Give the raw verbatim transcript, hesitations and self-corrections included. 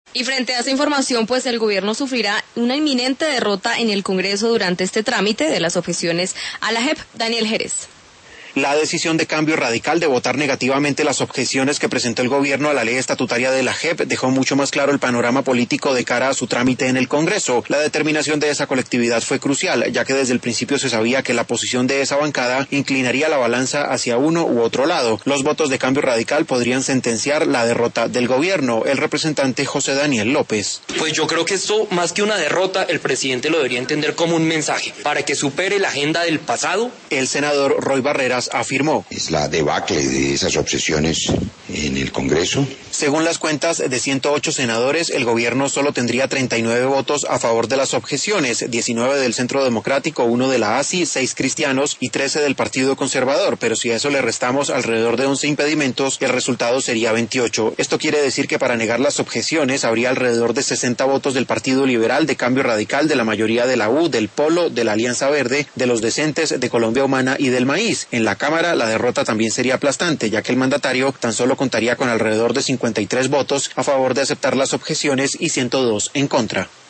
Y frente a esa información, pues el gobierno sufrirá una inminente derrota en el Congreso durante este trámite de las objeciones a la J E P. Daniel Jerez. La decisión de Cambio Radical de votar negativamente las objeciones que presentó el gobierno a la ley estatutaria de la J E P dejó mucho más claro el panorama político de cara a su trámite en el Congreso. La determinación de esa colectividad fue crucial, ya que desde el principio se sabía que la posición de esa bancada inclinaría la balanza hacia uno u otro lado. Los votos de Cambio Radical podrían sentenciar la derrota del gobierno. El representante José Daniel López. Pues yo creo que esto, más que una derrota, el presidente lo debería entender como un mensaje para que supere la agenda del pasado. El senador Roy Barreras afirmó: es la debacle de esas obsesiones en el Congreso. Según las cuentas de ciento ocho senadores, el gobierno solo tendría treinta y nueve votos a favor de las objeciones, diecinueve del Centro Democrático, uno de la A S I, seis cristianos y trece del Partido Conservador, pero si a eso le restamos alrededor de once impedimentos, el resultado sería veintiocho. Esto quiere decir que para negar las objeciones habría alrededor de sesenta votos del Partido Liberal, de Cambio Radical, de la mayoría de la U, del Polo, de la Alianza Verde, de los Decentes, de Colombia Humana y del Maíz. En la Cámara, la derrota también sería aplastante, ya que el mandatario tan solo contaría con alrededor de cincuenta y tres votos a favor de aceptar las objeciones y ciento dos en contra.